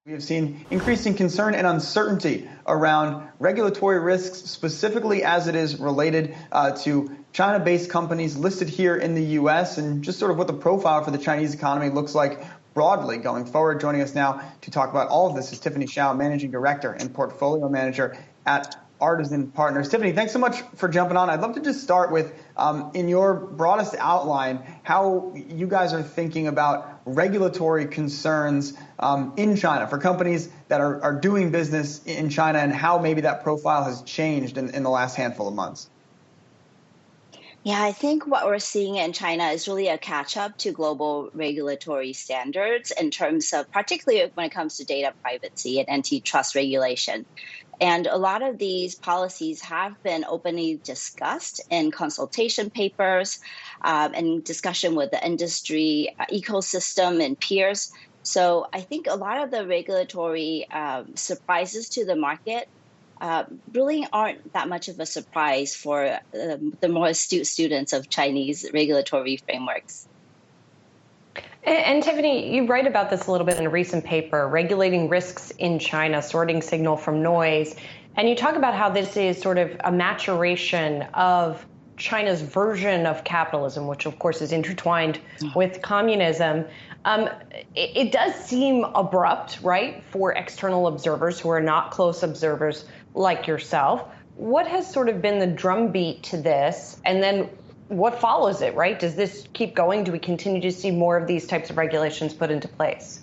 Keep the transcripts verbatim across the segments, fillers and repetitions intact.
We have seen increasing concern and uncertainty around regulatory risks, specifically as it is related uh, to China-based companies listed here in the U S, and just sort of what the profile for the Chinese economy looks like broadly going forward. Joining us now to talk about all of this is Tiffany Hsiao, Managing Director and Portfolio Manager at Artisan Partners. Tiffany, thanks so much for jumping on. I'd love to just start with, um, in your broadest outline, how you guys are thinking about regulatory concerns um, in China for companies that are, are doing business in China, and how maybe that profile has changed in, in the last handful of months. Yeah, I think what we're seeing in China is really a catch-up to global regulatory standards in terms of, particularly when it comes to data privacy and antitrust regulation. And a lot of these policies have been openly discussed in consultation papers um, and discussion with the industry uh, ecosystem and peers. So I think a lot of the regulatory um, surprises to the market Uh, really aren't that much of a surprise for uh, the more astute students of Chinese regulatory frameworks. And, and Tiffany, you write about this a little bit in a recent paper, Regulating Risks in China, Sorting Signal from Noise. And you talk about how this is sort of a maturation of China's version of capitalism, which of course is intertwined with communism. Um, it, it does seem abrupt, right, for external observers who are not close observers like yourself. What has sort of been the drumbeat to this? And then what follows it, right? Does this keep going? Do we continue to see more of these types of regulations put into place?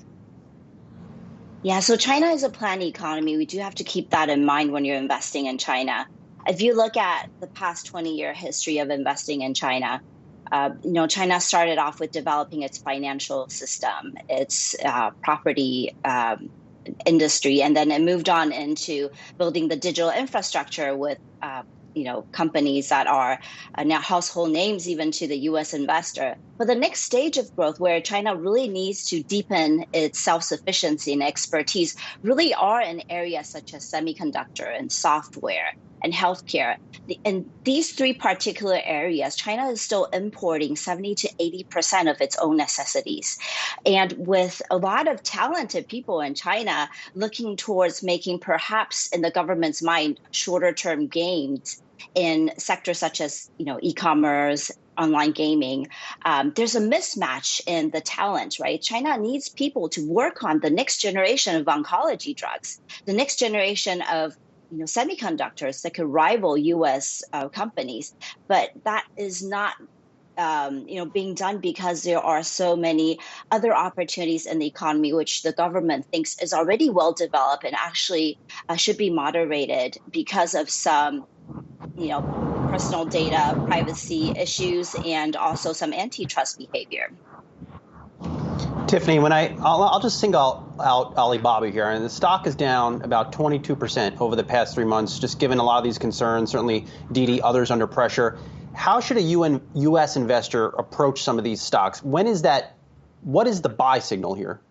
Yeah, so China is a planned economy. We do have to keep that in mind when you're investing in China. If you look at the past twenty-year history of investing in China, uh, you know, China started off with developing its financial system, its uh, property um, industry, and then it moved on into building the digital infrastructure with uh, you know, companies that are uh, now household names even to the U S investor. But the next stage of growth, where China really needs to deepen its self-sufficiency and expertise, really are in areas such as semiconductor and software and healthcare. In these three particular areas, China is still importing seventy to eighty percent of its own necessities. And with a lot of talented people in China looking towards making, perhaps in the government's mind, shorter term gains in sectors such as, you know, e-commerce, online gaming, um, there's a mismatch in the talent, right? China needs people to work on the next generation of oncology drugs, the next generation of you know, semiconductors that could rival U S uh, companies. But that is not um, you know, being done because there are so many other opportunities in the economy, which the government thinks is already well developed and actually uh, should be moderated because of some, you know, personal data privacy issues and also some antitrust behavior. Tiffany, when I, I'll, I'll just single out Alibaba here, and the stock is down about twenty-two percent over the past three months, just given a lot of these concerns, certainly Didi, others under pressure. How should a U N, U S investor approach some of these stocks? When is that, what is the buy signal here?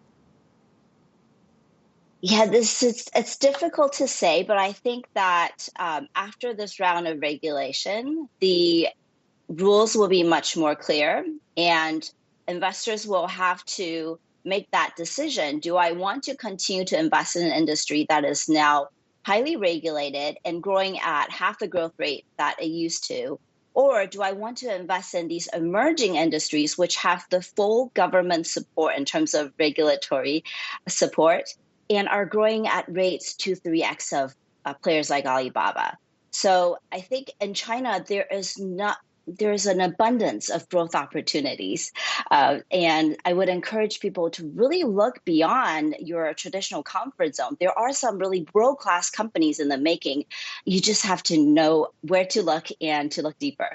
Yeah, this is, it's difficult to say, but I think that um, after this round of regulation, the rules will be much more clear, and investors will have to make that decision. Do I want to continue to invest in an industry that is now highly regulated and growing at half the growth rate that it used to? Or do I want to invest in these emerging industries which have the full government support in terms of regulatory support and are growing at rates two, three X of uh, players like Alibaba? So I think in China, there is not there's an abundance of growth opportunities. Uh, and I would encourage people to really look beyond your traditional comfort zone. There are some really world-class companies in the making. You just have to know where to look and to look deeper.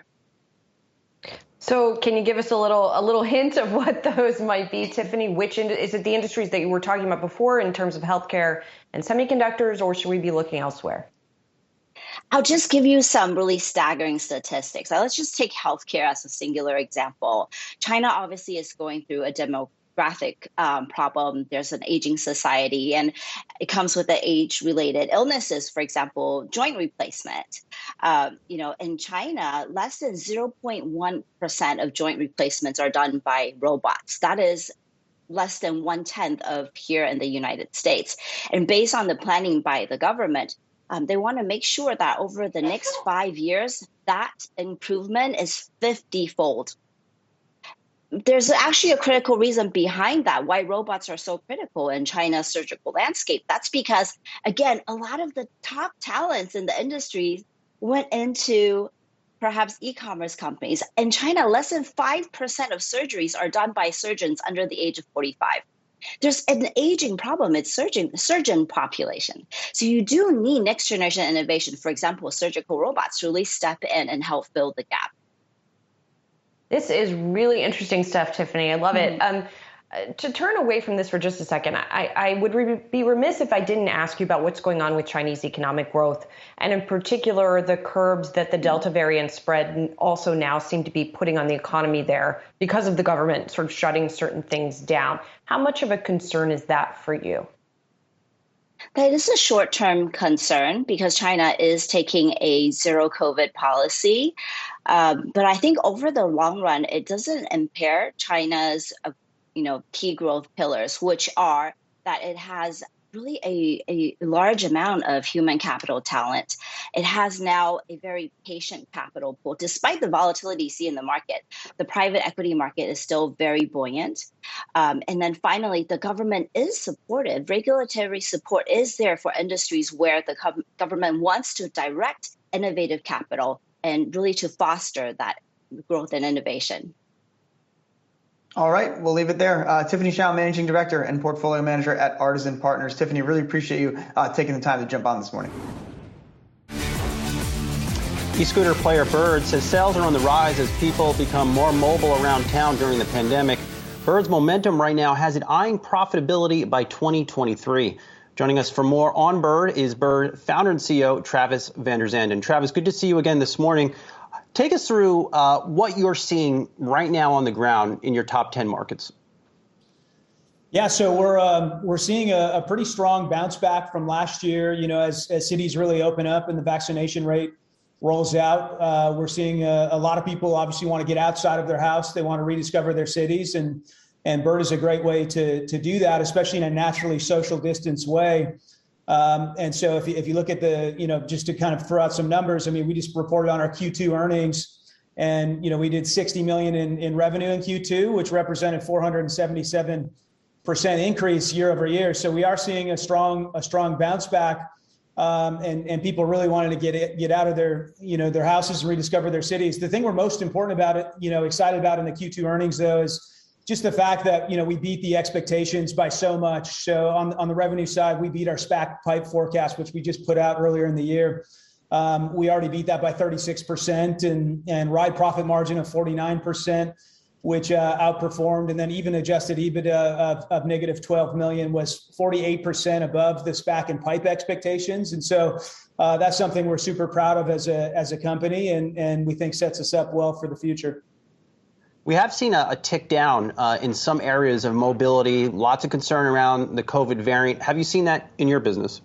So can you give us a little a little hint of what those might be, Tiffany? Which in, is it the industries that you were talking about before in terms of healthcare and semiconductors, or should we be looking elsewhere? I'll just give you some really staggering statistics. Now, let's just take healthcare as a singular example. China obviously is going through a demographic um, problem. There's an aging society, and it comes with the age-related illnesses, for example, joint replacement. Um, you know, in China, less than zero point one percent of joint replacements are done by robots. That is less than one tenth of here in the United States. And based on the planning by the government, um, they want to make sure that over the next five years, that improvement is fifty-fold. There's actually a critical reason behind that, why robots are so critical in China's surgical landscape. That's because, again, a lot of the top talents in the industry went into perhaps e-commerce companies. In China, less than five percent of surgeries are done by surgeons under the age of forty-five. There's an aging problem. It's surgeon, surgeon population. So you do need next generation innovation, for example, surgical robots, to really step in and help fill the gap. This is really interesting stuff, Tiffany. I love it. Um, to turn away from this for just a second, I, I would re- be remiss if I didn't ask you about what's going on with Chinese economic growth, and in particular, the curbs that the Delta variant spread also now seem to be putting on the economy there because of the government sort of shutting certain things down. How much of a concern is that for you? That is a short-term concern because China is taking a zero COVID policy. Um, but I think over the long run, it doesn't impair China's uh, you know, key growth pillars, which are that it has really a, a large amount of human capital talent. It has now a very patient capital pool. Despite the volatility you see in the market, the private equity market is still very buoyant. Um, and then finally, the government is supportive. Regulatory support is there for industries where the co- government wants to direct innovative capital and really to foster that growth and innovation. All right, we'll leave it there. Uh, Tiffany Hsiao, Managing Director and Portfolio Manager at Artisan Partners. Tiffany, really appreciate you uh, taking the time to jump on this morning. E-scooter player Bird says sales are on the rise as people become more mobile around town during the pandemic. Bird's momentum right now has it eyeing profitability by twenty twenty-three. Joining us for more on Bird is Bird founder and C E O Travis VanderZanden. Travis, good to see you again this morning. Take us through uh, what you're seeing right now on the ground in your top ten markets. Yeah, so we're um, we're seeing a, a pretty strong bounce back from last year. You know, as, as cities really open up and the vaccination rate rolls out, uh, we're seeing a, a lot of people obviously want to get outside of their house. They want to rediscover their cities, and and Bird is a great way to to do that, especially in a naturally social distance way. Um, and so if you, if you look at the, you know, just to kind of throw out some numbers, I mean, we just reported on our Q two earnings and, you know, we did sixty million in, in revenue in Q two, which represented four hundred seventy-seven percent increase year over year. So we are seeing a strong, a strong bounce back. Um, and, and people really wanted to get it, get out of their, you know, their houses and rediscover their cities. The thing we're most important about it, you know, excited about in the Q two earnings though, is just the fact that, you know, we beat the expectations by so much. So on, on the revenue side, we beat our SPAC pipe forecast, which we just put out earlier in the year. Um, we already beat that by thirty-six percent and, and ride profit margin of forty-nine percent, which uh, outperformed. And then even adjusted EBITDA of, of negative twelve million was forty-eight percent above the SPAC and pipe expectations. And so uh, that's something we're super proud of as a, as a company and, and we think sets us up well for the future. We have seen a, a tick down uh, in some areas of mobility, lots of concern around the COVID variant. Have you seen that in your business?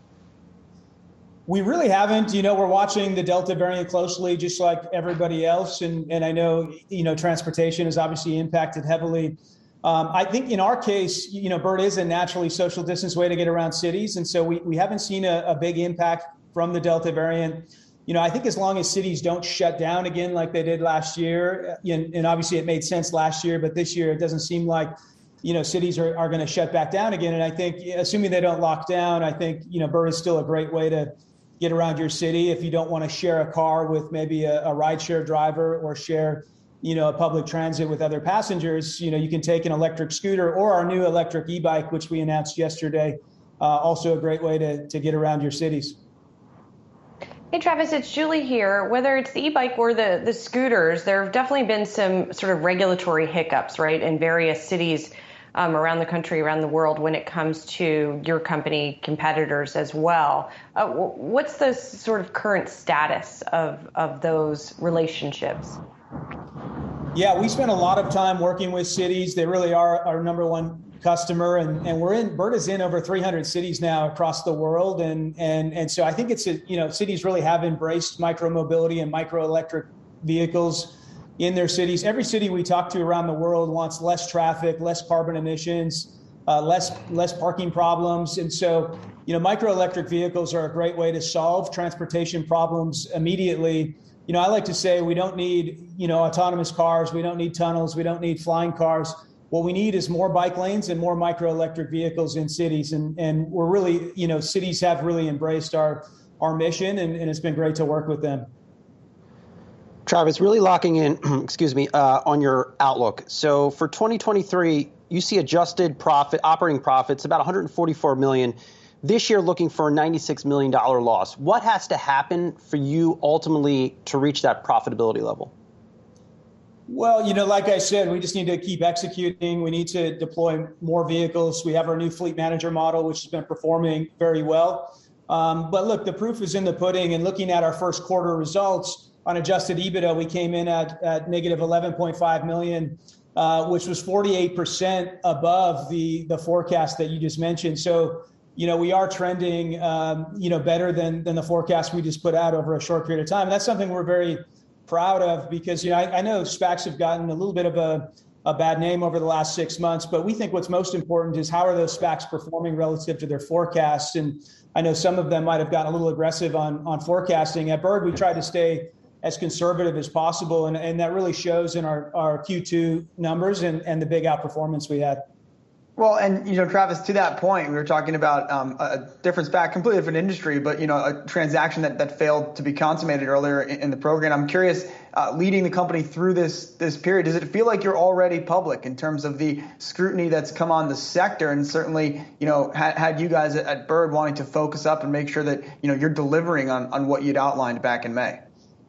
We really haven't. You know, we're watching the Delta variant closely, just like everybody else. And, and I know, you know, transportation is obviously impacted heavily. Um, I think in our case, you know, Bird is a naturally social distance way to get around cities. And so we, we haven't seen a, a big impact from the Delta variant. You know, I think as long as cities don't shut down again like they did last year, and, and obviously it made sense last year, but this year it doesn't seem like, you know, cities are, are going to shut back down again. And I think, assuming they don't lock down, I think, you know, Bird is still a great way to get around your city. If you don't want to share a car with maybe a, a rideshare driver or share, you know, a public transit with other passengers, you know, you can take an electric scooter or our new electric e-bike, which we announced yesterday, uh, also a great way to, to get around your cities. Hey, Travis, it's Julie here. Whether it's the e-bike or the, the scooters, there have definitely been some sort of regulatory hiccups, right, in various cities um, around the country, around the world, when it comes to your company competitors as well. Uh, what's the sort of current status of, of those relationships? Yeah, we spend a lot of time working with cities. They really are our number one customer, and, and we're in, Bird is in over three hundred cities now across the world. And, and, and so I think it's, a, you know, cities really have embraced micro mobility and micro electric vehicles. in their cities. Every city we talk to around the world wants less traffic, less carbon emissions, uh, less less parking problems. And so, you know, microelectric vehicles are a great way to solve transportation problems immediately. You know, I like to say we don't need, you know, autonomous cars. We don't need tunnels. We don't need flying cars. What we need is more bike lanes and more microelectric vehicles in cities. And, and we're really, you know, cities have really embraced our, our mission, and, and it's been great to work with them. Travis, really locking in, excuse me, uh, on your outlook. So for twenty twenty-three, you see adjusted profit, operating profits, about one hundred forty-four million dollars. This year, looking for a ninety-six million dollars loss. What has to happen for you ultimately to reach that profitability level? Well, you know, like I said, we just need to keep executing. We need to deploy more vehicles. We have our new fleet manager model, which has been performing very well. Um, but look, the proof is in the pudding. And looking at our first quarter results on adjusted EBITDA, we came in at, at negative eleven point five million, uh, which was forty-eight percent above the, the forecast that you just mentioned. So, you know, we are trending, um, you know, better than, than the forecast we just put out over a short period of time. And that's something we're very proud of because, you know, I, I know SPACs have gotten a little bit of a, a bad name over the last six months, but we think what's most important is how are those SPACs performing relative to their forecasts. And I know some of them might have gotten a little aggressive on, on forecasting. At Bird, we tried to stay as conservative as possible. And, and that really shows in our, our Q two numbers and, and the big outperformance we had. Well, and, you know, Travis, to that point, we were talking about um, a different SPAC, completely different industry, but, you know, a transaction that, that failed to be consummated earlier in, in the program. I'm curious, uh, leading the company through this this period, does it feel like you're already public in terms of the scrutiny that's come on the sector? And certainly, you know, had, had you guys at, at Bird wanting to focus up and make sure that, you know, you're delivering on, on what you'd outlined back in May?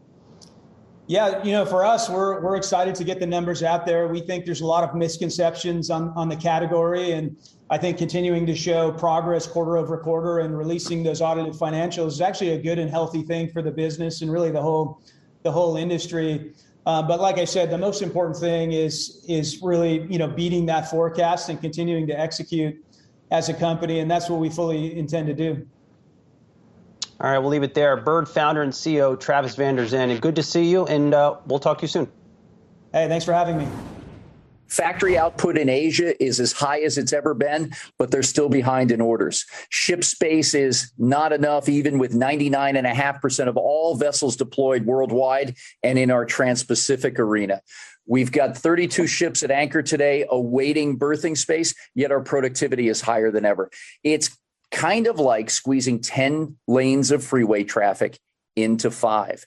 Yeah, you know, for us, we're we're excited to get the numbers out there. We think there's a lot of misconceptions on, on the category, and I think continuing to show progress quarter over quarter and releasing those audited financials is actually a good and healthy thing for the business and really the whole the whole industry. Uh, but like I said, the most important thing is is really, you know, beating that forecast and continuing to execute as a company, and that's what we fully intend to do. All right, we'll leave it there. Bird founder and C E O Travis Vander Zanden. Good to see you, and uh, we'll talk to you soon. Hey, thanks for having me. Factory output in Asia is as high as it's ever been, but they're still behind in orders. Ship space is not enough, even with ninety-nine point five percent of all vessels deployed worldwide and in our Trans-Pacific arena. We've got thirty-two ships at anchor today awaiting berthing space, yet our productivity is higher than ever. It's kind of like squeezing ten lanes of freeway traffic into five.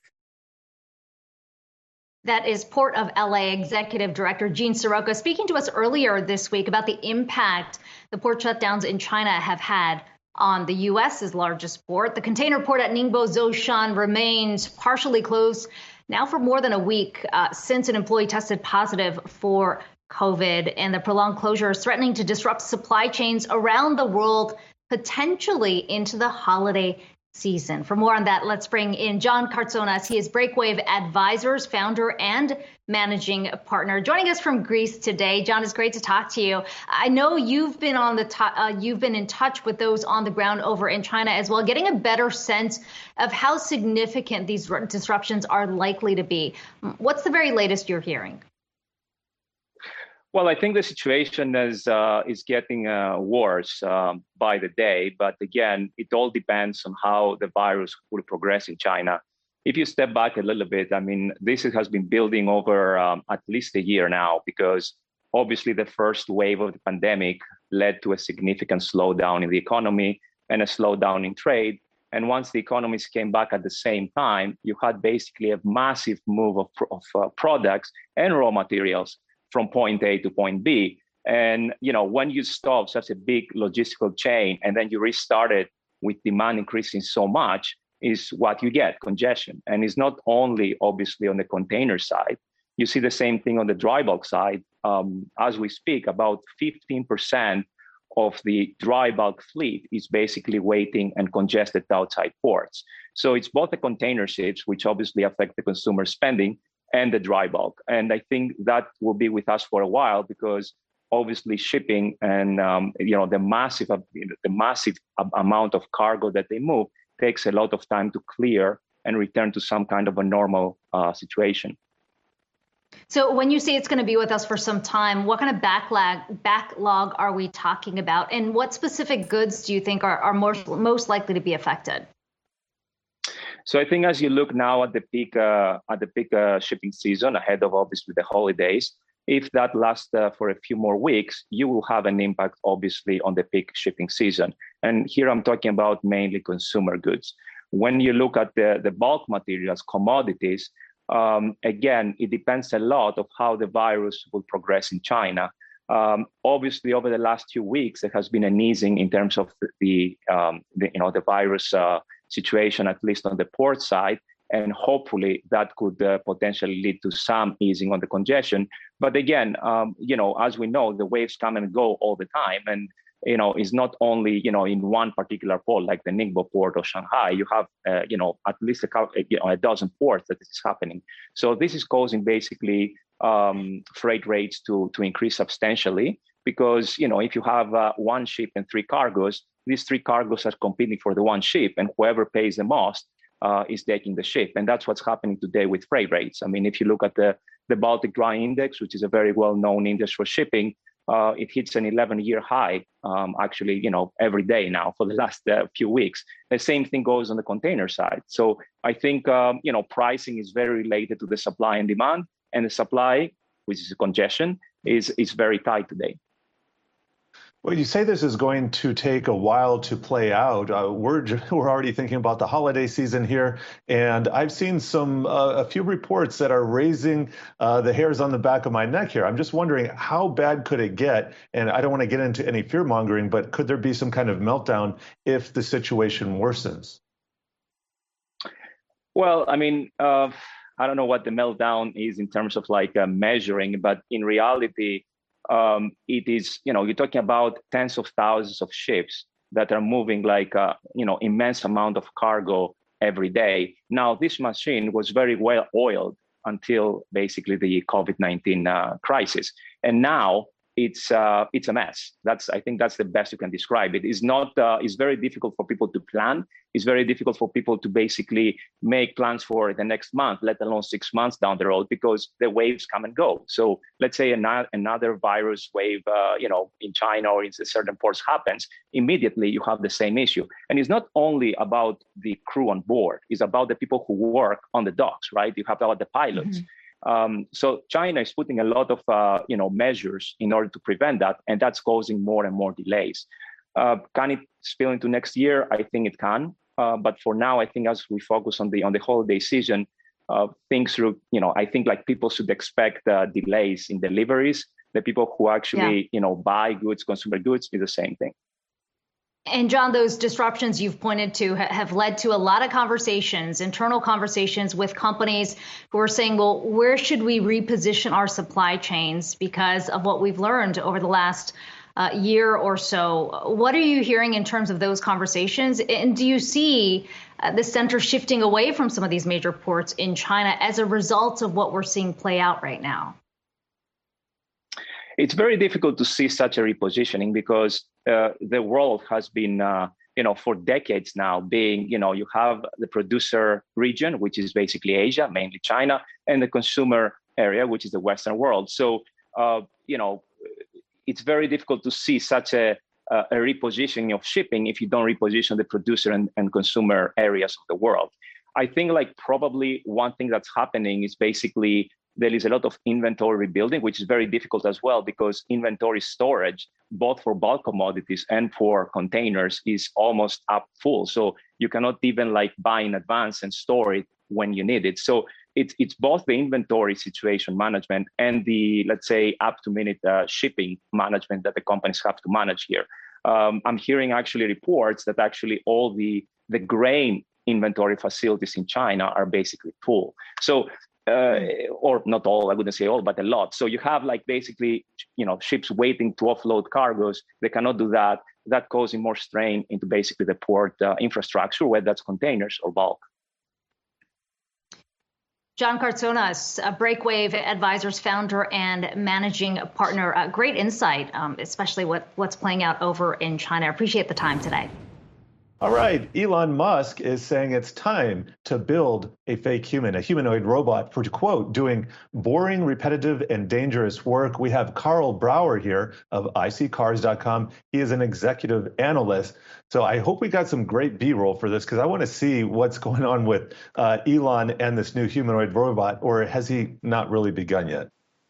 That is Port of L A Executive Director Gene Sirocco speaking to us earlier this week about the impact the port shutdowns in China have had on the U S's largest port. The container port at Ningbo Zhoushan remains partially closed now for more than a week uh, since an employee tested positive for COVID, and the prolonged closure is threatening to disrupt supply chains around the world, potentially into the holiday season. For more on that, let's bring in John Kartsonas. He is Breakwave Advisors founder and managing partner, joining us from Greece today. John, it's great to talk to you. I know you've been on the t- uh, you've been in touch with those on the ground over in China as well, getting a better sense of how significant these disruptions are likely to be. What's the very latest you're hearing? Well, I think the situation is uh, is getting uh, worse um, by the day. But again, it all depends on how the virus will progress in China. If you step back a little bit, I mean, this has been building over um, at least a year now, because obviously the first wave of the pandemic led to a significant slowdown in the economy and a slowdown in trade. And once the economies came back at the same time, you had basically a massive move of, of uh, products and raw materials from point A to point B. And, you know, when you stop such a big logistical chain and then you restart it with demand increasing so much, is what you get, congestion. And it's not only obviously on the container side. You see the same thing on the dry bulk side. Um, as we speak, about fifteen percent of the dry bulk fleet is basically waiting and congested outside ports. So it's both the container ships, which obviously affect the consumer spending, and the dry bulk. And I think that will be with us for a while, because obviously shipping and um, you know the massive the massive amount of cargo that they move takes a lot of time to clear and return to some kind of a normal uh, situation. So when you say it's going to be with us for some time, what kind of backlog backlog are we talking about? And what specific goods do you think are, are most, most likely to be affected? So I think as you look now at the peak uh, at the peak uh, shipping season ahead of obviously the holidays, if that lasts uh, for a few more weeks, you will have an impact obviously on the peak shipping season. And here I'm talking about mainly consumer goods. When you look at the, the bulk materials, commodities, Um, again, it depends a lot of how the virus will progress in China. Um, obviously, over the last few weeks, there has been an easing in terms of the, um, the you know, the virus uh, situation, at least on the port side, and hopefully that could uh, potentially lead to some easing on the congestion. But again, um, you know, as we know, the waves come and go all the time, and you know, it's not only, you know, in one particular port like the Ningbo port or Shanghai. You have, uh, you know, at least a, couple, you know, a dozen ports that this is happening. So this is causing basically um, freight rates to, to increase substantially because, you know, if you have uh, one ship and three cargoes, these three cargoes are competing for the one ship, and whoever pays the most uh, is taking the ship. And that's what's happening today with freight rates. I mean, if you look at the, the Baltic Dry Index, which is a very well-known index for shipping, Uh, it hits an eleven-year high, um, actually, you know, every day now for the last uh, few weeks. The same thing goes on the container side. So I think, um, you know, pricing is very related to the supply and demand, and the supply, which is congestion, is is very tight today. Well, you say this is going to take a while to play out. Uh, we're we're already thinking about the holiday season here, and I've seen some uh, a few reports that are raising uh, the hairs on the back of my neck here. I'm just wondering, how bad could it get? And I don't want to get into any fear mongering, but could there be some kind of meltdown if the situation worsens? Well, I mean, uh, I don't know what the meltdown is in terms of like uh, measuring, but in reality, Um, it is, you know, you're talking about tens of thousands of ships that are moving like, a, you know, immense amount of cargo every day. Now, this machine was very well oiled until basically the COVID nineteen uh, crisis. And now it's uh, it's a mess. That's I think that's the best you can describe it. It's not. Uh, it's very difficult for people to plan. It's very difficult for people to basically make plans for the next month, let alone six months down the road, because the waves come and go. So let's say another, another virus wave, uh, you know, in China or in certain ports happens, immediately you have the same issue. And it's not only about the crew on board; it's about the people who work on the docks, right? You have about the pilots. Mm-hmm. Um, so China is putting a lot of, uh, you know, measures in order to prevent that, and that's causing more and more delays. Uh, can it spill into next year? I think it can. Uh, but for now, I think as we focus on the on the holiday season, uh, things through, you know, I think like people should expect uh, delays in deliveries. The people who actually, yeah. you know, buy goods, consumer goods, is the same thing. And John, those disruptions you've pointed to ha- have led to a lot of conversations, internal conversations with companies who are saying, well, where should we reposition our supply chains because of what we've learned over the last uh, year or so? What are you hearing in terms of those conversations? And do you see uh, the center shifting away from some of these major ports in China as a result of what we're seeing play out right now? It's very difficult to see such a repositioning because uh, the world has been, uh, you know, for decades now being, you know, you have the producer region, which is basically Asia, mainly China, and the consumer area, which is the Western world. So, uh, you know, it's very difficult to see such a, a repositioning of shipping if you don't reposition the producer and, and consumer areas of the world. I think like probably one thing that's happening is basically there is a lot of inventory rebuilding, which is very difficult as well because inventory storage, both for bulk commodities and for containers, is almost up full. So you cannot even like buy in advance and store it when you need it. So it's it's both the inventory situation management and the, let's say, up-to-minute uh, shipping management that the companies have to manage here. Um, I'm hearing actually reports that actually all the the grain inventory facilities in China are basically full. So. Uh, or not all, I wouldn't say all, but a lot. So you have like basically, you know, ships waiting to offload cargoes. They cannot do that. That causing more strain into basically the port uh, infrastructure, whether that's containers or bulk. John Cartsonas, uh, Breakwave Advisors founder and managing partner. Uh, great insight, um, especially what, what's playing out over in China. I appreciate the time today. All right, Elon Musk is saying it's time to build a fake human, a humanoid robot, for, to quote, doing boring, repetitive, and dangerous work. We have Carl Brauer here of I C cars dot com. He is an executive analyst. So I hope we got some great B-roll for this, because I want to see what's going on with uh, Elon and this new humanoid robot, or has he not really begun yet?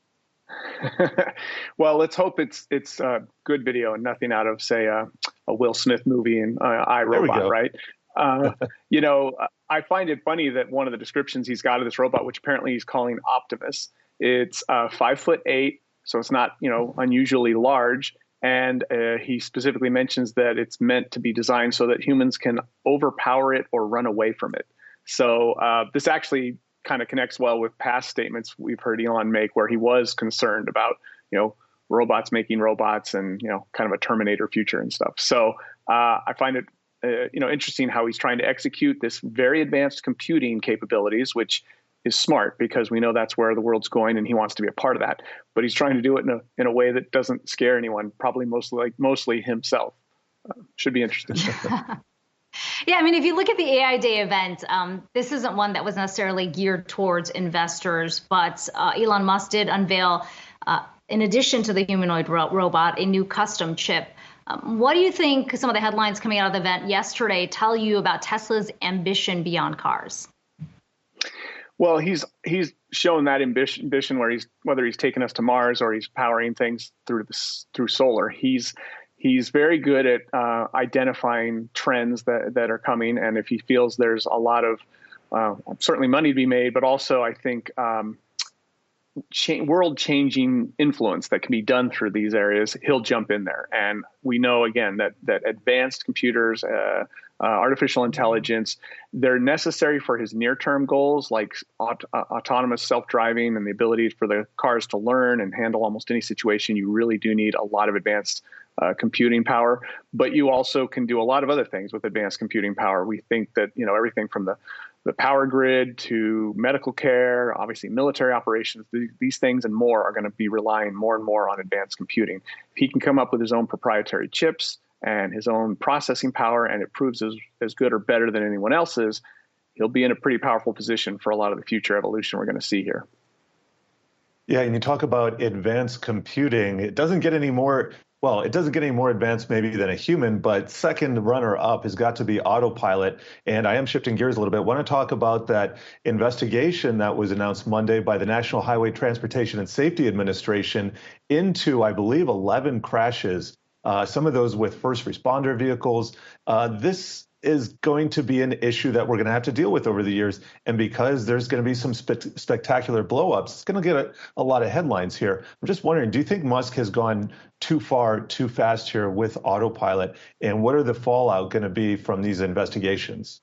Well, let's hope it's it's uh, good video and nothing out of, say, uh, a Will Smith movie in uh, iRobot, right? Uh, you know, I find it funny that one of the descriptions he's got of this robot, which apparently he's calling Optimus, it's uh, five foot eight, so it's not, you know, unusually large. And uh, he specifically mentions that it's meant to be designed so that humans can overpower it or run away from it. So uh, this actually kind of connects well with past statements we've heard Elon make, where he was concerned about, you know, robots making robots and, you know, kind of a Terminator future and stuff. So uh, I find it, uh, you know, interesting how he's trying to execute this very advanced computing capabilities, which is smart because we know that's where the world's going and he wants to be a part of that. But he's trying to do it in a in a way that doesn't scare anyone, probably mostly like mostly himself. Uh, should be interesting. Yeah, I mean, if you look at the A I Day event, um, this isn't one that was necessarily geared towards investors, but uh, Elon Musk did unveil, uh, in addition to the humanoid ro- robot, a new custom chip. Um, what do you think some of the headlines coming out of the event yesterday tell you about Tesla's ambition beyond cars? Well, he's he's shown that ambition, ambition where he's whether he's taking us to Mars or he's powering things through this through solar. He's He's very good at uh, identifying trends that, that are coming. And if he feels there's a lot of uh, certainly money to be made, but also I think um, cha- world-changing influence that can be done through these areas, he'll jump in there. And we know, again, that that advanced computers, uh, uh, artificial intelligence, they're necessary for his near-term goals, like aut- uh, autonomous self-driving and the ability for the cars to learn and handle almost any situation. You really do need a lot of advanced Uh, computing power, but you also can do a lot of other things with advanced computing power. We think that, you know, everything from the, the power grid to medical care, obviously military operations, th- these things and more are going to be relying more and more on advanced computing. If he can come up with his own proprietary chips and his own processing power, and it proves as, as good or better than anyone else's, he'll be in a pretty powerful position for a lot of the future evolution we're going to see here. Yeah, and you talk about advanced computing. It doesn't get any more Well, it doesn't get any more advanced maybe than a human, but second runner up has got to be autopilot. And I am shifting gears a little bit. I want to talk about that investigation that was announced Monday by the National Highway Transportation and Safety Administration into, I believe, eleven crashes, uh, some of those with first responder vehicles. Uh, this is going to be an issue that we're going to have to deal with over the years. And because there's going to be some spe- spectacular blowups, it's going to get a, a lot of headlines here. I'm just wondering, do you think Musk has gone too far, too fast here with autopilot? And what are the fallout going to be from these investigations?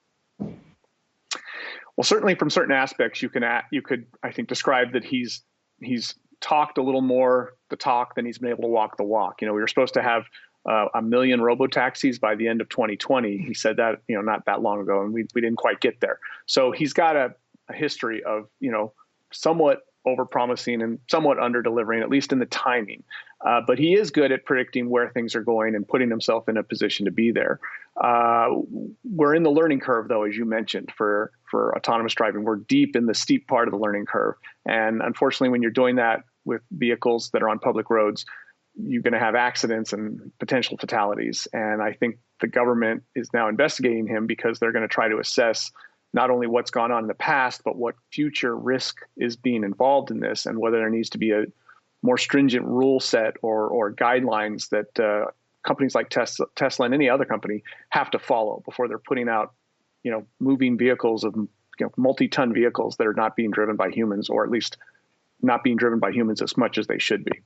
Well, certainly from certain aspects, you can add, you could, I think, describe that he's he's talked a little more the talk than he's been able to walk the walk. You know, we were supposed to have Uh, a million robo-taxis by the end of twenty twenty. He said that, you know, not that long ago, and we we didn't quite get there. So he's got a, a history of, you know, somewhat over-promising and somewhat under-delivering, at least in the timing. Uh, but he is good at predicting where things are going and putting himself in a position to be there. Uh, we're in the learning curve, though, as you mentioned, for, for autonomous driving. We're deep in the steep part of the learning curve. And unfortunately, when you're doing that with vehicles that are on public roads, you're going to have accidents and potential fatalities. And I think the government is now investigating him because they're going to try to assess not only what's gone on in the past, but what future risk is being involved in this, and whether there needs to be a more stringent rule set or, or guidelines that uh, companies like Tesla, Tesla and any other company have to follow before they're putting out, you know, moving vehicles of, you know, multi-ton vehicles that are not being driven by humans, or at least not being driven by humans as much as they should be.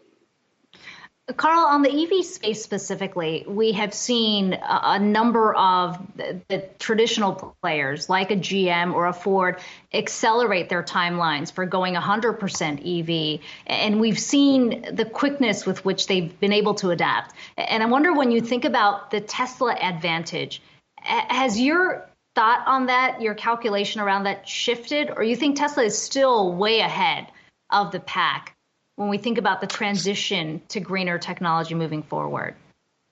Carl, on the E V space specifically, we have seen a, a number of the, the traditional players like a G M or a Ford accelerate their timelines for going one hundred percent E V. And we've seen the quickness with which they've been able to adapt. And I wonder, when you think about the Tesla advantage, has your thought on that, your calculation around that shifted, or you think Tesla is still way ahead of the pack when we think about the transition to greener technology moving forward?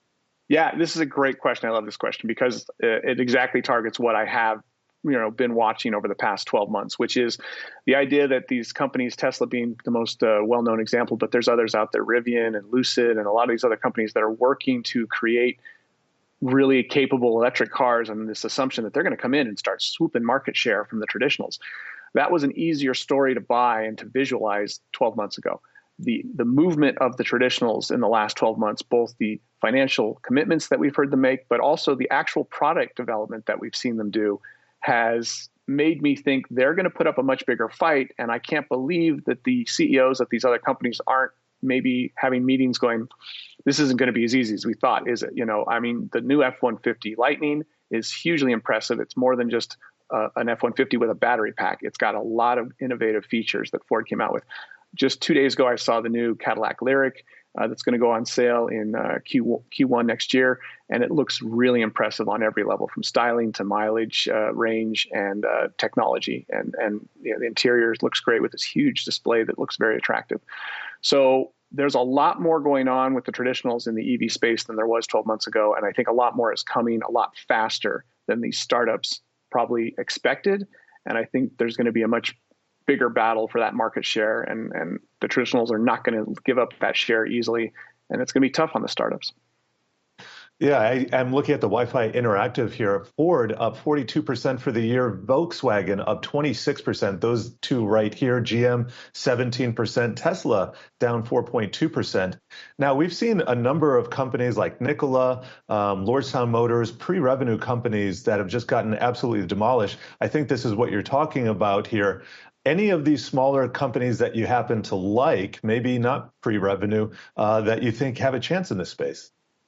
Yeah, this is a great question. I love this question because it exactly targets what I have, you know, been watching over the past twelve months, which is the idea that these companies, Tesla being the most uh, well-known example, but there's others out there, Rivian and Lucid and a lot of these other companies that are working to create really capable electric cars, and this assumption that they're going to come in and start swooping market share from the traditionals. That was an easier story to buy and to visualize twelve months ago. The, the movement of the traditionals in the last twelve months, both the financial commitments that we've heard them make, but also the actual product development that we've seen them do, has made me think they're going to put up a much bigger fight. And I can't believe that the C E Os at these other companies aren't maybe having meetings going, this isn't going to be as easy as we thought, is it? You know, I mean, the new F one fifty Lightning is hugely impressive. It's more than just uh, an F one fifty with a battery pack. It's got a lot of innovative features that Ford came out with. Just two days ago, I saw the new Cadillac Lyriq uh, that's going to go on sale in uh, Q, Q1 next year. And it looks really impressive on every level, from styling to mileage, uh, range, and uh, technology. And, and you know, the interior looks great with this huge display that looks very attractive. So there's a lot more going on with the traditionals in the E V space than there was twelve months ago. And I think a lot more is coming a lot faster than these startups probably expected. And I think there's going to be a much bigger battle for that market share, and, and the traditionals are not going to give up that share easily, and it's going to be tough on the startups. Yeah, I, I'm looking at the Wi-Fi Interactive here. Ford up forty-two percent for the year, Volkswagen up twenty-six percent. Those two right here, G M seventeen percent, Tesla down four point two percent. Now, we've seen a number of companies like Nikola, um, Lordstown Motors, pre-revenue companies that have just gotten absolutely demolished. I think this is what you're talking about here. Any of these smaller companies that you happen to like, maybe not pre-revenue, uh, that you think have a chance in this space?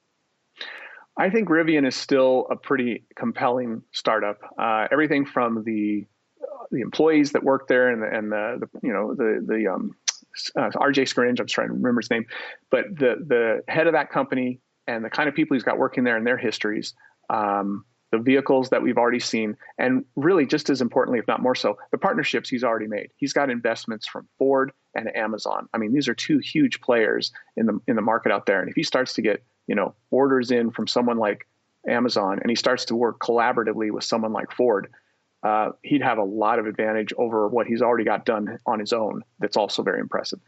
I think Rivian is still a pretty compelling startup. Uh, everything from the the employees that work there and the, and the, the you know the the um, uh, R J Scaringe, I'm trying to remember his name, but the the head of that company and the kind of people he's got working there and their histories. Um, the vehicles that we've already seen, and really just as importantly, if not more so, the partnerships he's already made. He's got investments from Ford and Amazon. I mean, these are two huge players in the in the market out there. And if he starts to get, you know, orders in from someone like Amazon, and he starts to work collaboratively with someone like Ford, uh, he'd have a lot of advantage over what he's already got done on his own. That's also very impressive.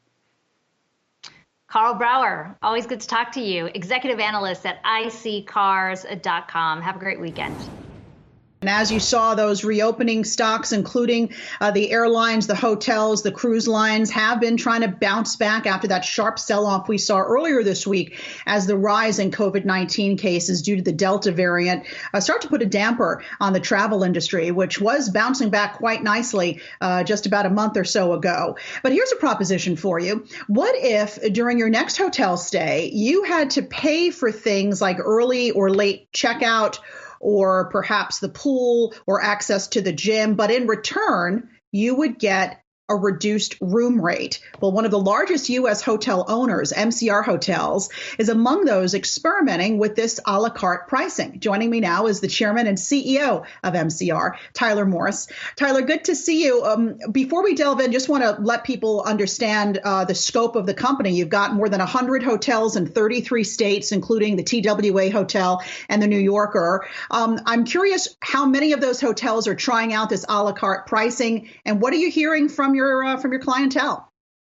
Karl Brauer, always good to talk to you. Executive analyst at I C cars dot com. Have a great weekend. And as you saw, those reopening stocks, including uh, the airlines, the hotels, the cruise lines, have been trying to bounce back after that sharp sell-off we saw earlier this week as the rise in COVID nineteen cases due to the Delta variant uh, start to put a damper on the travel industry, which was bouncing back quite nicely uh, just about a month or so ago. But here's a proposition for you. What if during your next hotel stay, you had to pay for things like early or late checkout, or perhaps the pool or access to the gym, but in return, you would get a reduced room rate? Well, one of the largest U S hotel owners, M C R Hotels, is among those experimenting with this a la carte pricing. Joining me now is the chairman and C E O of M C R, Tyler Morris. Tyler, good to see you. Um, before we delve in, just want to let people understand uh, the scope of the company. You've got more than one hundred hotels in thirty-three states, including the T W A Hotel and the New Yorker. Um, I'm curious how many of those hotels are trying out this a la carte pricing, and what are you hearing from your uh, from your clientele?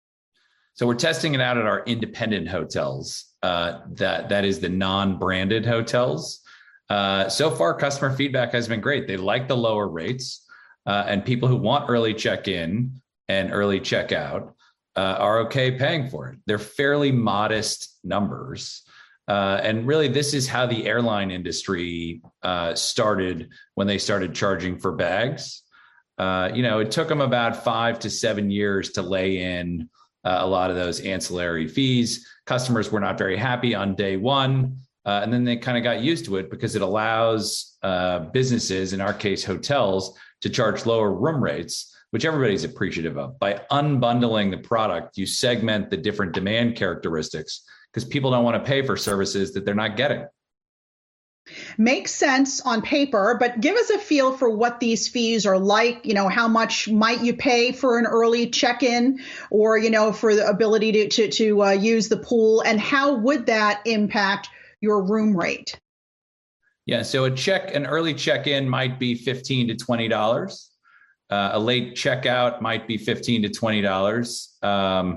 So we're testing it out at our independent hotels. Uh, that that is the non-branded hotels. Uh, so far, customer feedback has been great. They like the lower rates, uh, and people who want early check-in and early checkout uh, are okay paying for it. They're fairly modest numbers. Uh, and really, this is how the airline industry uh, started when they started charging for bags. Uh, you know, it took them about five to seven years to lay in uh, a lot of those ancillary fees. Customers were not very happy on day one, uh, and then they kind of got used to it because it allows uh, businesses, in our case, hotels, to charge lower room rates, which everybody's appreciative of. By unbundling the product, you segment the different demand characteristics because people don't want to pay for services that they're not getting. Makes sense on paper, but give us a feel for what these fees are like. You know, how much might you pay for an early check-in, or, you know, for the ability to to, to uh, use the pool, and how would that impact your room rate? Yeah, so a check, an early check-in might be fifteen to twenty dollars. Uh, a late checkout might be fifteen to twenty dollars. Um,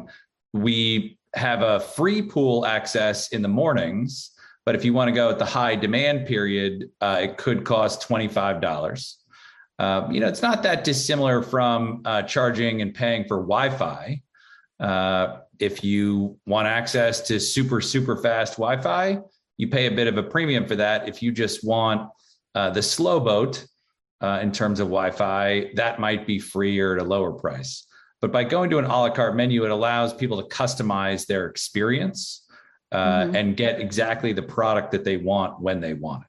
we have a free pool access in the mornings, but if you want to go at the high demand period, uh, it could cost twenty-five dollars. Uh, you know, it's not that dissimilar from uh, charging and paying for Wi-Fi. Uh, if you want access to super, super fast Wi-Fi, you pay a bit of a premium for that. If you just want uh, the slow boat uh, in terms of Wi-Fi, that might be free or at a lower price. But by going to an a la carte menu, it allows people to customize their experience uh, mm-hmm. and get exactly the product that they want when they want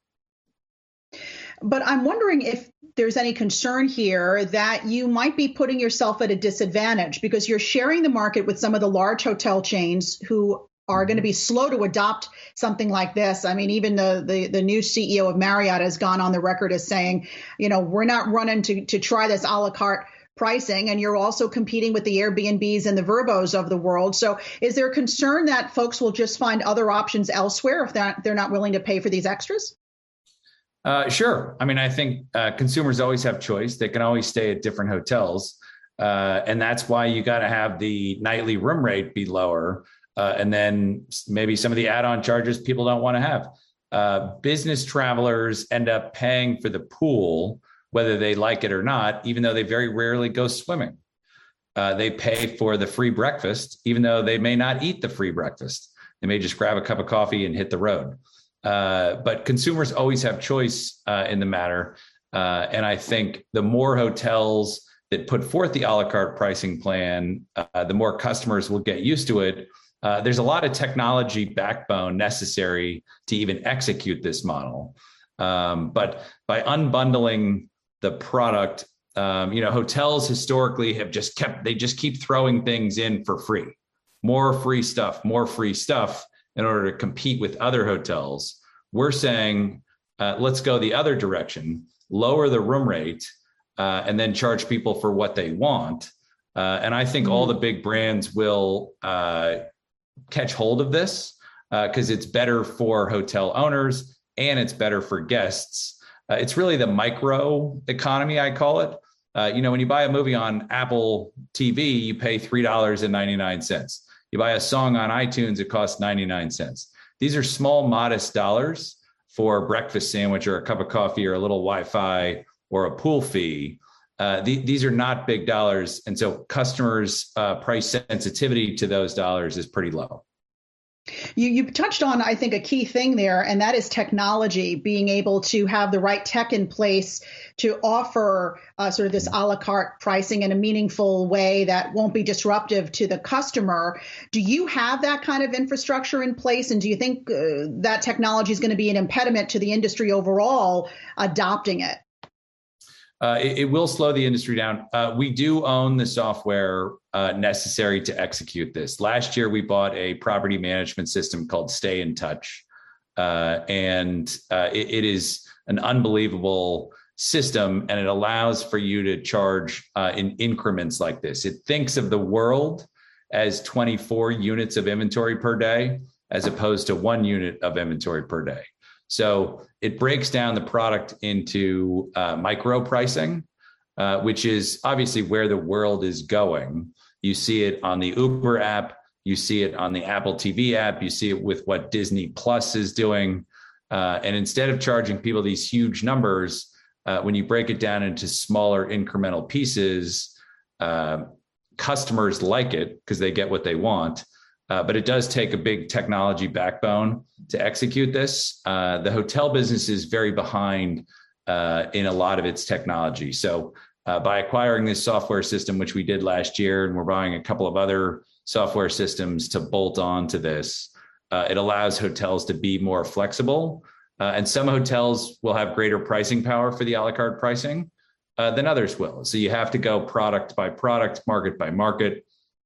it. But I'm wondering if there's any concern here that you might be putting yourself at a disadvantage because you're sharing the market with some of the large hotel chains who are going to be slow to adopt something like this. I mean, even the, the the new C E O of Marriott has gone on the record as saying, you know, we're not running to to try this a la carte pricing, and you're also competing with the Airbnbs and the Vrbos of the world. So is there a concern that folks will just find other options elsewhere if they're, they're not willing to pay for these extras? Uh, sure. I mean, I think uh, consumers always have choice. They can always stay at different hotels. Uh, and that's why you got to have the nightly room rate be lower. Uh, and then maybe some of the add-on charges people don't want to have. Uh, business travelers end up paying for the pool, whether they like it or not, even though they very rarely go swimming. Uh, they pay for the free breakfast, even though they may not eat the free breakfast. They may just grab a cup of coffee and hit the road. Uh, but consumers always have choice uh, in the matter. Uh, and I think the more hotels that put forth the a la carte pricing plan, uh, the more customers will get used to it. Uh, there's a lot of technology backbone necessary to even execute this model. Um, but by unbundling the product, um, you know, hotels historically have just kept, they just keep throwing things in for free, more free stuff, more free stuff in order to compete with other hotels. We're saying, uh, let's go the other direction, lower the room rate, uh, and then charge people for what they want. Uh, and I think mm-hmm. all the big brands will uh, catch hold of this because uh, it's better for hotel owners and it's better for guests. Uh, it's really the micro economy, I call it. Uh, you know, when you buy a movie on Apple T V, you pay three dollars and ninety-nine cents. You buy a song on iTunes, it costs ninety-nine cents. These are small, modest dollars for a breakfast sandwich or a cup of coffee or a little Wi-Fi or a pool fee. Uh, the, these are not big dollars. And so customers' uh, price sensitivity to those dollars is pretty low. You, you touched on, I think, a key thing there, and that is technology, being able to have the right tech in place to offer uh, sort of this a la carte pricing in a meaningful way that won't be disruptive to the customer. Do you have that kind of infrastructure in place? And do you think uh, that technology is going to be an impediment to the industry overall adopting it? Uh, it, it will slow the industry down. Uh, we do own the software uh, necessary to execute this. Last year, we bought a property management system called Stay in Touch. Uh, and uh, it, it is an unbelievable system, and it allows for you to charge uh, in increments like this. It thinks of the world as twenty-four units of inventory per day, as opposed to one unit of inventory per day. So it breaks down the product into uh, micro pricing, uh, which is obviously where the world is going. You see it on the Uber app, you see it on the Apple T V app, you see it with what Disney Plus is doing. Uh, and instead of charging people these huge numbers, uh, when you break it down into smaller incremental pieces, uh, customers like it because they get what they want. Uh, but it does take a big technology backbone to execute this. Uh, the hotel business is very behind uh, in a lot of its technology. So uh, by acquiring this software system, which we did last year, and we're buying a couple of other software systems to bolt on to this, uh, it allows hotels to be more flexible. Uh, and some hotels will have greater pricing power for the a la carte pricing uh, than others will. So you have to go product by product, market by market.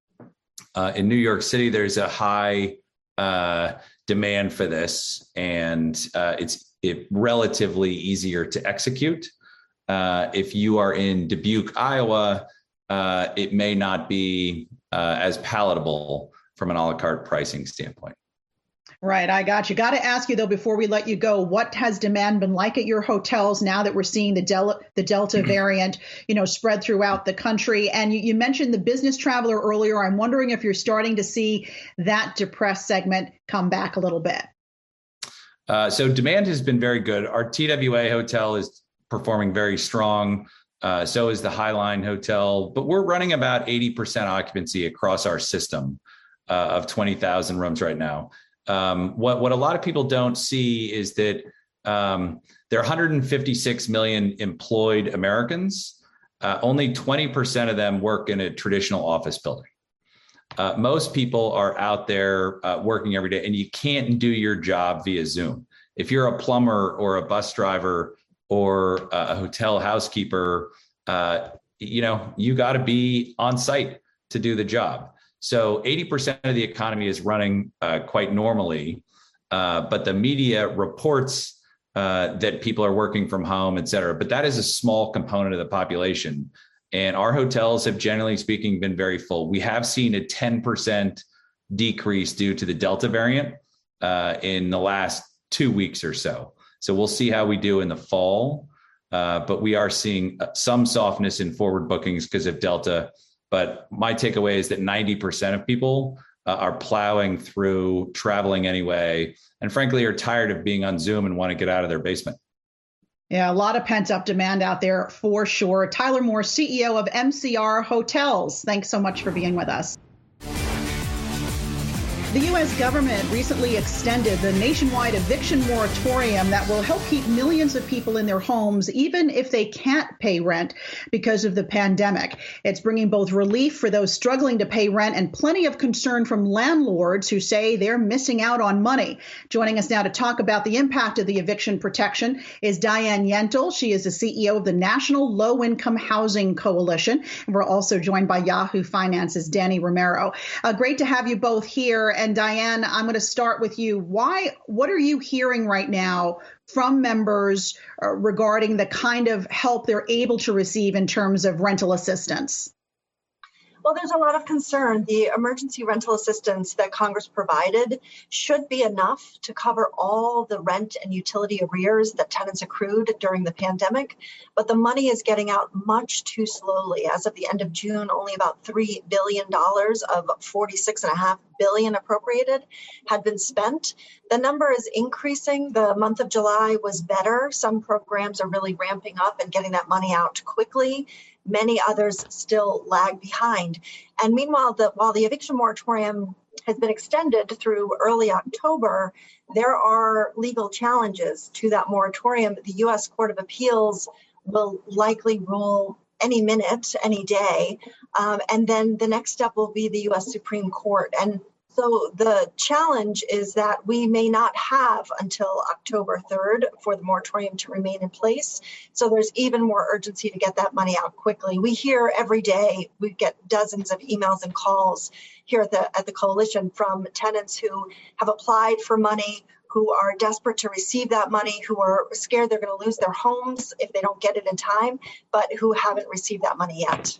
Uh, in New York City, there's a high uh, demand for this, and uh, it's it relatively easier to execute. Uh, if you are in Dubuque, Iowa, uh, it may not be uh, as palatable from an a la carte pricing standpoint. Right. I got you. Got to ask you, though, before we let you go, what has demand been like at your hotels now that we're seeing the, Del- the Delta mm-hmm. variant, you know, spread throughout the country? And you, you mentioned the business traveler earlier. I'm wondering if you're starting to see that depressed segment come back a little bit. Uh, so demand has been very good. Our T W A hotel is performing very strong. Uh, so is the Highline Hotel. But we're running about eighty percent occupancy across our system uh, of twenty thousand rooms right now. Um, what, what a lot of people don't see is that um, there are one hundred fifty-six million employed Americans. Uh, only twenty percent of them work in a traditional office building. Uh, most people are out there uh, working every day, and you can't do your job via Zoom. If you're a plumber or a bus driver or a hotel housekeeper, uh, you know, you got to be on site to do the job. So eighty percent of the economy is running uh, quite normally, uh, but the media reports uh, that people are working from home, et cetera. But that is a small component of the population. And our hotels have, generally speaking, been very full. We have seen a ten percent decrease due to the Delta variant uh, in the last two weeks or so. So we'll see how we do in the fall. Uh, but we are seeing some softness in forward bookings because of Delta. But my takeaway is that ninety percent of people uh, are plowing through, traveling anyway, and frankly are tired of being on Zoom and want to get out of their basement. Yeah, a lot of pent-up demand out there for sure. Tyler Moore, C E O of M C R Hotels. Thanks so much for being with us. The U S government recently extended the nationwide eviction moratorium that will help keep millions of people in their homes, even if they can't pay rent because of the pandemic. It's bringing both relief for those struggling to pay rent and plenty of concern from landlords who say they're missing out on money. Joining us now to talk about the impact of the eviction protection is Diane Yentl. She is the C E O of the National Low Income Housing Coalition. And we're also joined by Yahoo Finance's Danny Romero. Uh, great to have you both here. And Diane, I'm going to start with you. Why? What are you hearing right now from members uh, regarding the kind of help they're able to receive in terms of rental assistance? Well, there's a lot of concern. The emergency rental assistance that Congress provided should be enough to cover all the rent and utility arrears that tenants accrued during the pandemic, but the money is getting out much too slowly. As of the end of June, only about three billion dollars of forty-six point five billion dollars appropriated had been spent. The number is increasing. The month of July was better. Some programs are really ramping up and getting that money out quickly. Many others still lag behind. And meanwhile, the, while the eviction moratorium has been extended through early October, there are legal challenges to that moratorium. The U S Court of Appeals will likely rule any minute, any day. Um, and then the next step will be the U S Supreme Court. And so the challenge is that we may not have until October third for the moratorium to remain in place. So there's even more urgency to get that money out quickly. We hear every day, we get dozens of emails and calls here at the at the coalition from tenants who have applied for money, who are desperate to receive that money, who are scared they're going to lose their homes if they don't get it in time, but who haven't received that money yet.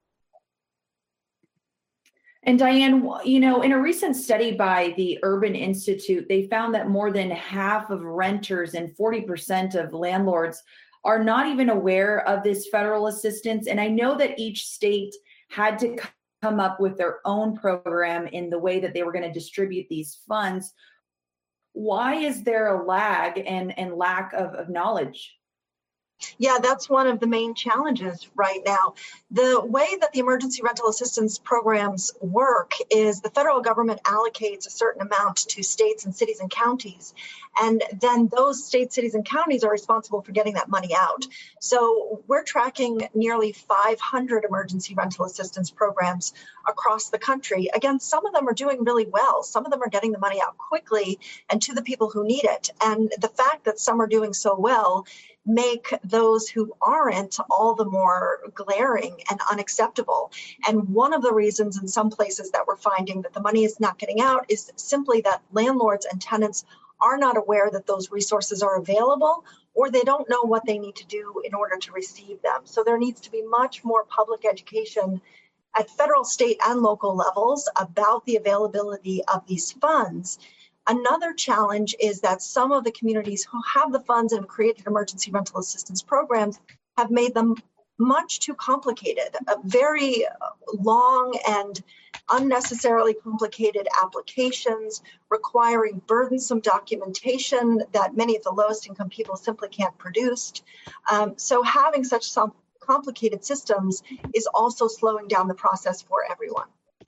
And Diane, you know, in a recent study by the Urban Institute, they found that more than half of renters and forty percent of landlords are not even aware of this federal assistance. And I know that each state had to come up with their own program in the way that they were going to distribute these funds. Why is there a lag and, and lack of, of knowledge? Yeah, that's one of the main challenges right now. The way that the emergency rental assistance programs work is the federal government allocates a certain amount to states and cities and counties, and then those states, cities, and counties are responsible for getting that money out. So we're tracking nearly five hundred emergency rental assistance programs across the country. Again, some of them are doing really well. Some of them are getting the money out quickly and to the people who need it. And the fact that some are doing so well make those who aren't all the more glaring and unacceptable. And one of the reasons in some places that we're finding that the money is not getting out is simply that landlords and tenants are not aware that those resources are available, or they don't know what they need to do in order to receive them. So there needs to be much more public education at federal, state, and local levels about the availability of these funds. Another challenge is that some of the communities who have the funds and have created emergency rental assistance programs have made them much too complicated, a very long and unnecessarily complicated applications requiring burdensome documentation that many of the lowest income people simply can't produce. Um, so having such some complicated systems is also slowing down the process for everyone.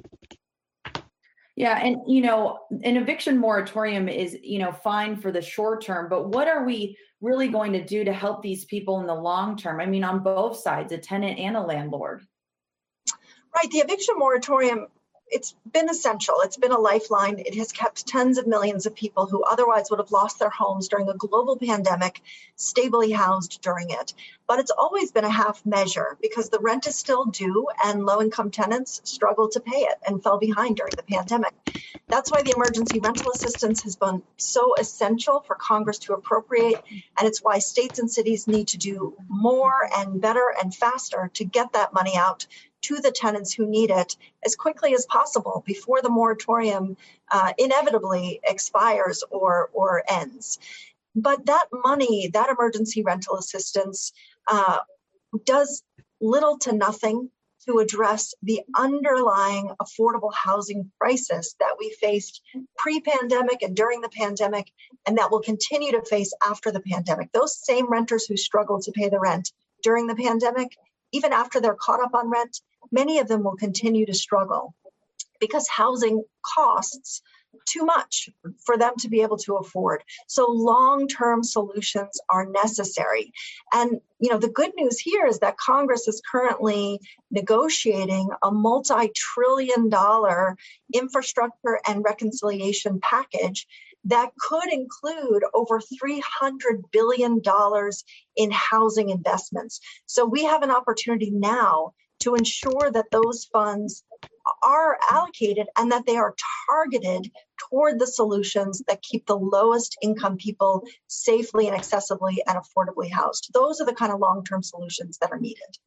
Yeah, and you know, an eviction moratorium is, you know, fine for the short term, but what are we really going to do to help these people in the long term? I mean, on both sides, a tenant and a landlord. Right, the eviction moratorium, it's been essential. It's been a lifeline. It has kept tens of millions of people who otherwise would have lost their homes during a global pandemic stably housed during it. But it's always been a half measure because the rent is still due and low-income tenants struggled to pay it and fell behind during the pandemic. That's why the emergency rental assistance has been so essential for Congress to appropriate, and it's why states and cities need to do more and better and faster to get that money out to the tenants who need it as quickly as possible before the moratorium uh, inevitably expires or, or ends. But that money, that emergency rental assistance, uh, does little to nothing to address the underlying affordable housing crisis that we faced pre-pandemic and during the pandemic, and that will continue to face after the pandemic. Those same renters who struggled to pay the rent during the pandemic, even after they're caught up on rent, many of them will continue to struggle because housing costs too much for them to be able to afford. So long-term solutions are necessary. And, you know, the good news here is that Congress is currently negotiating a multi-trillion dollar infrastructure and reconciliation package that could include over three hundred billion dollars in housing investments. So we have an opportunity now to ensure that those funds are allocated and that they are targeted toward the solutions that keep the lowest income people safely and accessibly and affordably housed. Those are the kind of long-term solutions that are needed.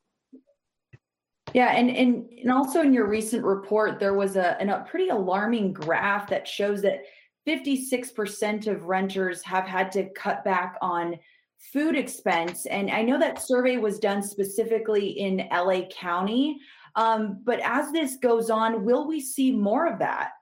Yeah, and, and, and also in your recent report, there was a, an, a pretty alarming graph that shows that fifty-six percent of renters have had to cut back on food expense. And I know that survey was done specifically in L A County. Um, but as this goes on, will we see more of that?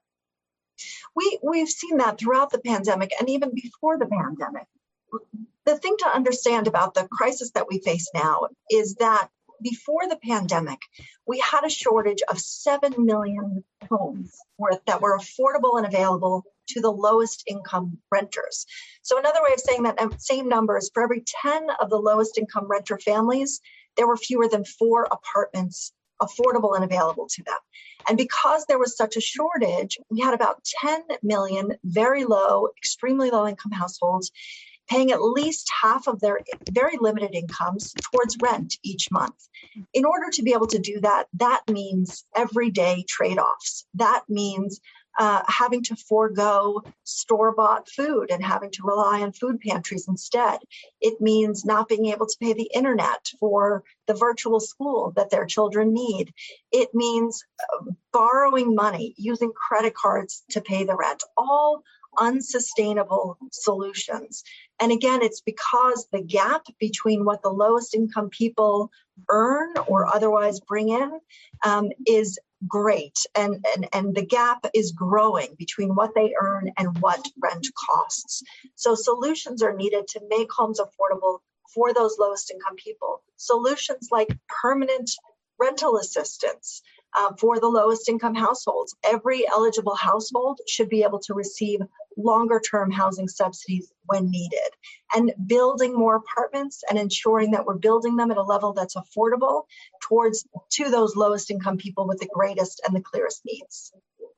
We, we've seen that throughout the pandemic and even before the pandemic. The thing to understand about the crisis that we face now is that before the pandemic, we had a shortage of seven million homes worth that were affordable and available to the lowest income renters. So another way of saying that same number is for every ten of the lowest income renter families, there were fewer than four apartments affordable and available to them. And because there was such a shortage, we had about ten million very low, extremely low income households paying at least half of their very limited incomes towards rent each month. In order to be able to do that, that means everyday trade-offs. That means uh, having to forego store-bought food and having to rely on food pantries instead. It means not being able to pay the internet for the virtual school that their children need. It means uh, borrowing money, using credit cards to pay the rent, all unsustainable solutions. And again, it's because the gap between what the lowest income people earn or otherwise bring in um, is great. And, and, and the gap is growing between what they earn and what rent costs. So solutions are needed to make homes affordable for those lowest income people. Solutions like permanent rental assistance uh, for the lowest income households. Every eligible household should be able to receive longer term housing subsidies when needed, and building more apartments and ensuring that we're building them at a level that's affordable towards to those lowest income people with the greatest and the clearest needs.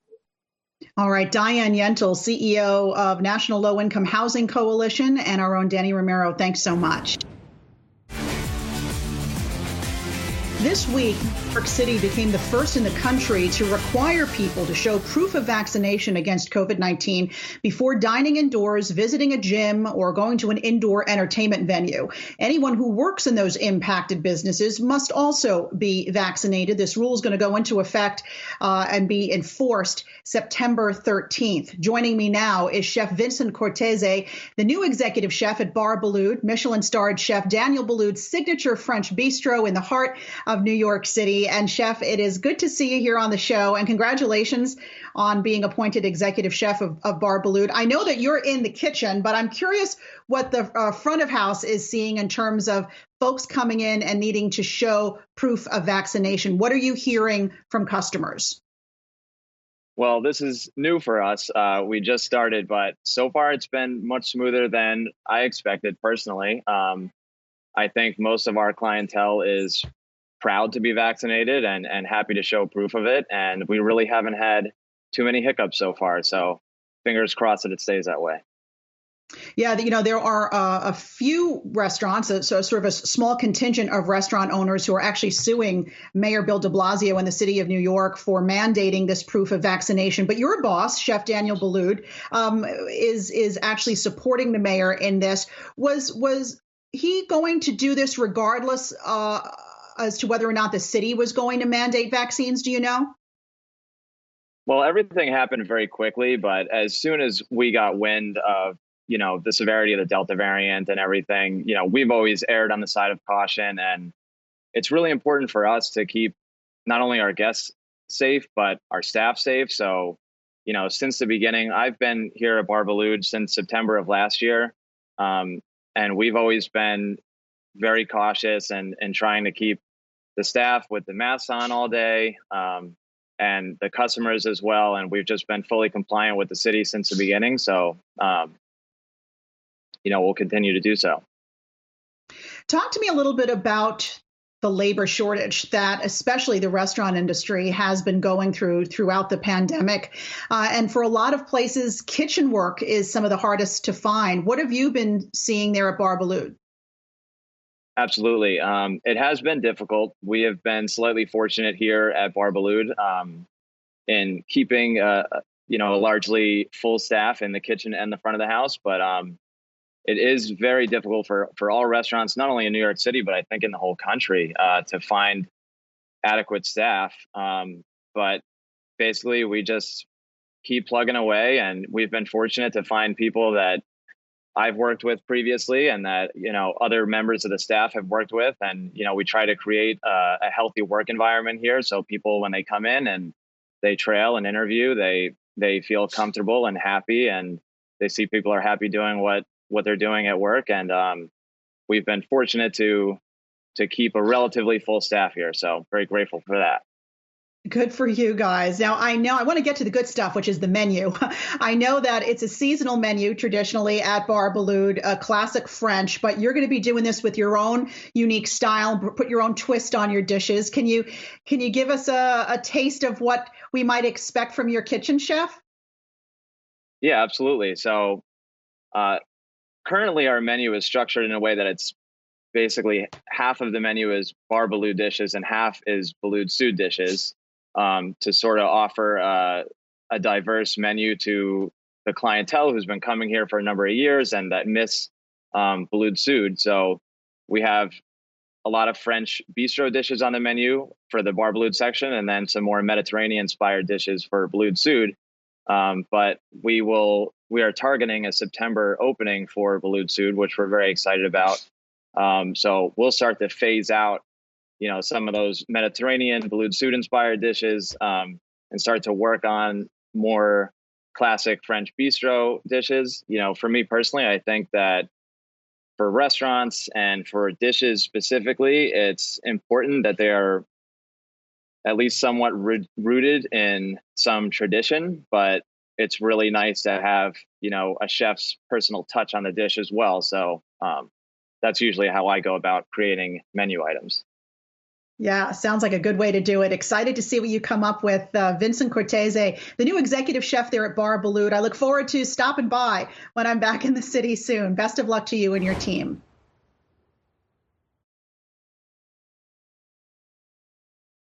All right, Diane Yentl, C E O of National Low Income Housing Coalition, and our own Danny Romero, thanks so much. This week, New York City became the first in the country to require people to show proof of vaccination against COVID nineteen before dining indoors, visiting a gym, or going to an indoor entertainment venue. Anyone who works in those impacted businesses must also be vaccinated. This rule is going to go into effect uh, and be enforced September thirteenth. Joining me now is Chef Vincent Cortese, the new executive chef at Bar Boulud, Michelin-starred chef Daniel Boulud's signature French bistro in the heart of New York City. And Chef, it is good to see you here on the show, and congratulations on being appointed executive chef of, of Bar Boulud. I know that you're in the kitchen, but I'm curious what the uh, front of house is seeing in terms of folks coming in and needing to show proof of vaccination. What are you hearing from customers? Well, this is new for us. Uh, we just started, but so far it's been much smoother than I expected personally. Um, I think most of our clientele is proud to be vaccinated and, and happy to show proof of it. And we really haven't had too many hiccups so far. So fingers crossed that it stays that way. Yeah, you know, there are uh, a few restaurants, so sort of a small contingent of restaurant owners who are actually suing Mayor Bill de Blasio in the city of New York for mandating this proof of vaccination. But your boss, Chef Daniel Boulud, um, is is actually supporting the mayor in this. Was was he going to do this regardless uh, as to whether or not the city was going to mandate vaccines? Do you know? Well, everything happened very quickly, but as soon as we got wind of, you know, the severity of the Delta variant and everything, you know, we've always erred on the side of caution. And it's really important for us to keep not only our guests safe, but our staff safe. So, you know, since the beginning, I've been here at Bar Boulud since September of last year. Um, and we've always been very cautious and, and trying to keep the staff with the masks on all day, um, and the customers as well. And we've just been fully compliant with the city since the beginning. So, um, you know, we'll continue to do so. Talk to me a little bit about the labor shortage that especially the restaurant industry has been going through throughout the pandemic. Uh, and for a lot of places, kitchen work is some of the hardest to find. What have you been seeing there at Bar Boulud? Absolutely. Um, it has been difficult. We have been slightly fortunate here at Bar Boulud um, in keeping, uh, you know, a largely full staff in the kitchen and the front of the house. But um, it is very difficult for, for all restaurants, not only in New York City, but I think in the whole country, uh, to find adequate staff. Um, but basically, we just keep plugging away, and we've been fortunate to find people that I've worked with previously and that, you know, other members of the staff have worked with. And, you know, we try to create a, a healthy work environment here. So people, when they come in and they trail and interview, they they feel comfortable and happy, and they see people are happy doing what what they're doing at work. And um, we've been fortunate to to keep a relatively full staff here. So very grateful for that. Good for you guys. Now, I know I want to get to the good stuff, which is the menu. I know that it's a seasonal menu traditionally at Bar Boulud, a classic French, but you're going to be doing this with your own unique style, put your own twist on your dishes. Can you can you give us a, a taste of what we might expect from your kitchen, chef? Yeah, absolutely. So uh, currently our menu is structured in a way that it's basically half of the menu is Bar Boulud dishes and half is Boulud Sud dishes. Um, to sort of offer uh, a diverse menu to the clientele who's been coming here for a number of years and that miss um, Boulud Sud. So we have a lot of French bistro dishes on the menu for the Bar Boulud section, and then some more Mediterranean-inspired dishes for Boulud Sud. Um, but we will we are targeting a September opening for Boulud Sud, which we're very excited about. Um, so we'll start to phase out, you know, some of those Mediterranean Boulud Sud inspired dishes, um, and start to work on more classic French bistro dishes. You know, for me personally, I think that for restaurants and for dishes specifically, it's important that they are at least somewhat root- rooted in some tradition, but it's really nice to have, you know, a chef's personal touch on the dish as well. So um, that's usually how I go about creating menu items. Yeah, sounds like a good way to do it. Excited to see what you come up with. Uh, Vincent Cortese, the new executive chef there at Bar Boulud. I look forward to stopping by when I'm back in the city soon. Best of luck to you and your team.